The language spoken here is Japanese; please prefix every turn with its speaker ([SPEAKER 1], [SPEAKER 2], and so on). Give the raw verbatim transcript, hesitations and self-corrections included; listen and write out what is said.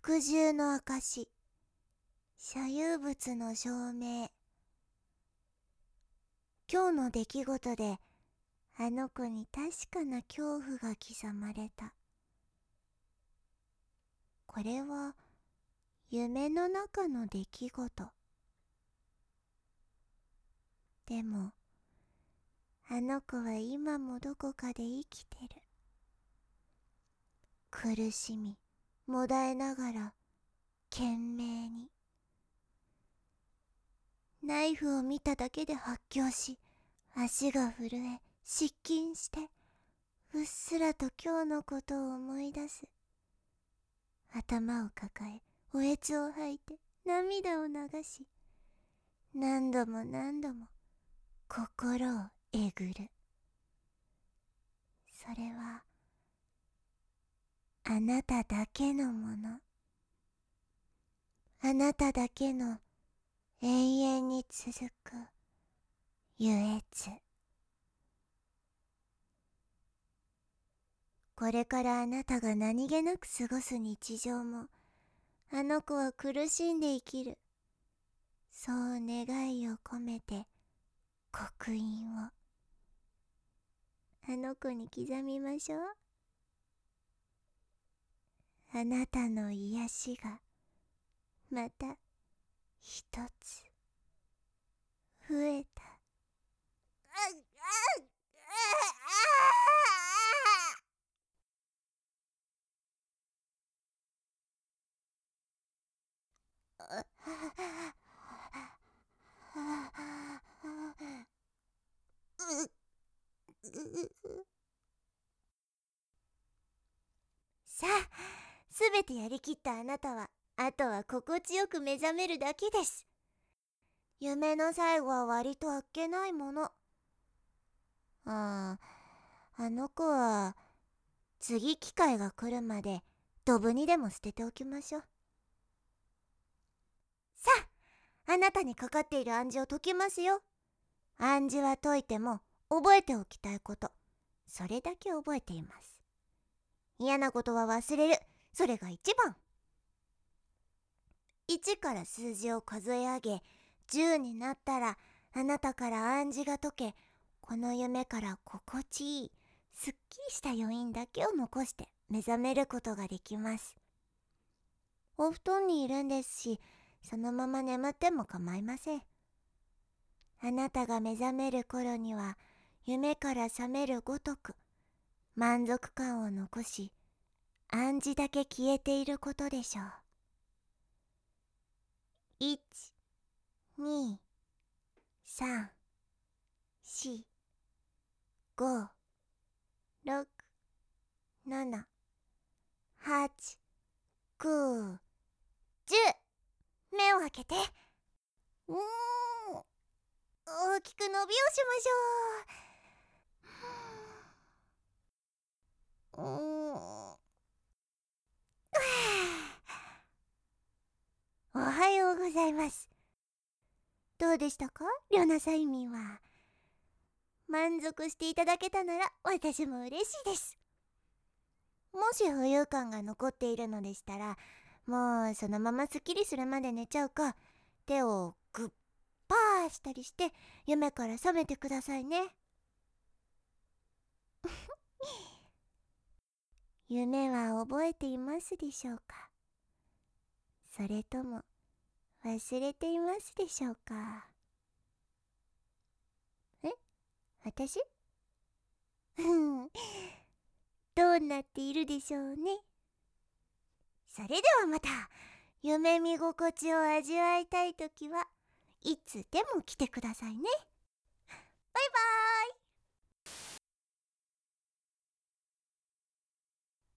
[SPEAKER 1] 服従の証、所有物の証明。今日の出来事であの子に確かな恐怖が刻まれた。これは夢の中の出来事。でもあの子は今もどこかで生きてる。苦しみもだえながら懸命に。ナイフを見ただけで発狂し、足が震え失禁して、うっすらと今日のことを思い出す。頭を抱えおえつを吐いて涙を流し、何度も何度も心をえぐる。それはあなただけのもの。あなただけの永遠に続く優越。これからあなたが何気なく過ごす日常も、あの子は苦しんで生きる。そう願いを込めて刻印をあの子に刻みましょう。あなたの癒しがまた一つ増えた。さあ、すべてやりきったあなたは、あとは心地よく目覚めるだけです。夢の最後は割とあっけないもの。ああ、あの子は次機会が来るまでドブにでも捨てておきましょう。さあ、あなたにかかっている暗示を解きますよ。暗示は解いても覚えておきたいこと、それだけ覚えています。嫌なことは忘れる、それが一番。いちから数字を数え上げ、じゅうになったらあなたから暗示が解け、この夢から心地いいすっきりした余韻だけを残して目覚めることができます。お布団にいるんですし、そのまま眠っても構いません。あなたが目覚める頃には夢から覚めるごとく満足感を残し、暗示だけ消えていることでしょう。いち、に、さん、よん、ご、ろく、なな、はち、きゅう、じゅう。目を開けて。うーん、大きく伸びをしましょう。うーん。おはようございます。どうでしたか、りょなさいみんは。満足していただけたなら私も嬉しいです。もし浮遊感が残っているのでしたら、もうそのまますっきりするまで寝ちゃうか、手をグッパーしたりして夢から覚めてくださいね。夢は覚えていますでしょうか。それとも忘れていますでしょうか。え、私どうなっているでしょうね。それではまた、夢見心地を味わいたいときはいつでも来てくださいね。